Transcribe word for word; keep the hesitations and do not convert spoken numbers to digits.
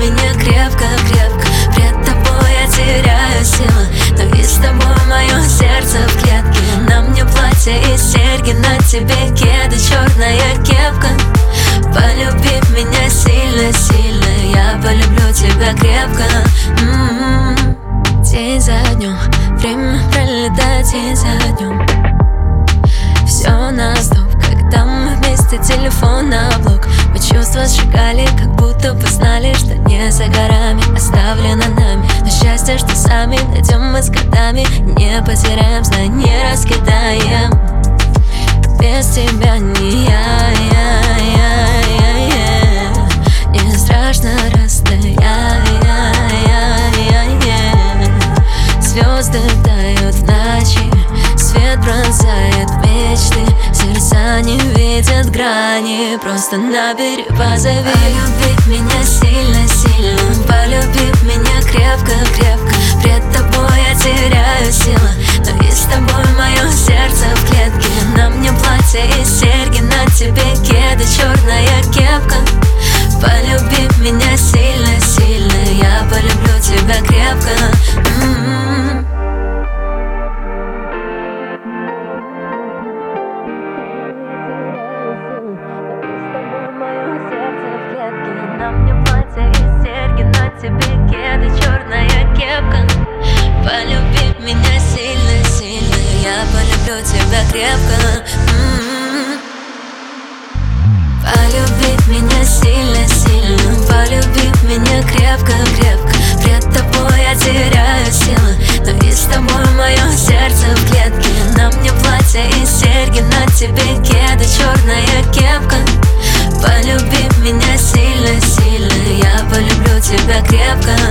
меня крепко-крепко. Пред тобой я теряю силы, но и с тобой мое сердце в клетке. На мне платье и серьги, на тебе кеды, черная кепка. Полюби меня сильно-сильно, я полюблю тебя крепко. М-м-м. День за днем, время пролетает день за днем. Все на стоп, когда мы вместе, телефон на блок. Мы чувства сжигали, как будто бы знали, что не за горами, оставлено нами. Но счастье, что сами найдем мы с годами, не потеряем, знай, не раскидаем. Без тебя не я, я, я, я, я. Не страшно расстояние, я, я, я. Звезды тают в ночи, свет пронзает мечты. Сердца не видят грани, просто набери, позови. Полюбить меня сильно-сильно, полюбив меня крепко-крепко. Пред тобой я теряю силы, но и с тобой мое сердце в клетке. На мне платье и серьги, на тебе кеды, черная кепка. Полюбив меня сильно-сильно, я полюблю тебя крепко. М-м-м. На мне платье и серьги, на тебе кеды, черная кепка. Полюби меня сильно-сильно, я полюблю тебя крепко. М-м-м. Полюбить меня сильно-сильно, полюбив меня крепко-крепко. Пред тобой я теряю силы, но и с тобой мое сердце в клетке. На мне платье и серьги, на тебе кеды, черная кепка. Полюбив меня сильно-сильно, я полюблю тебя крепко.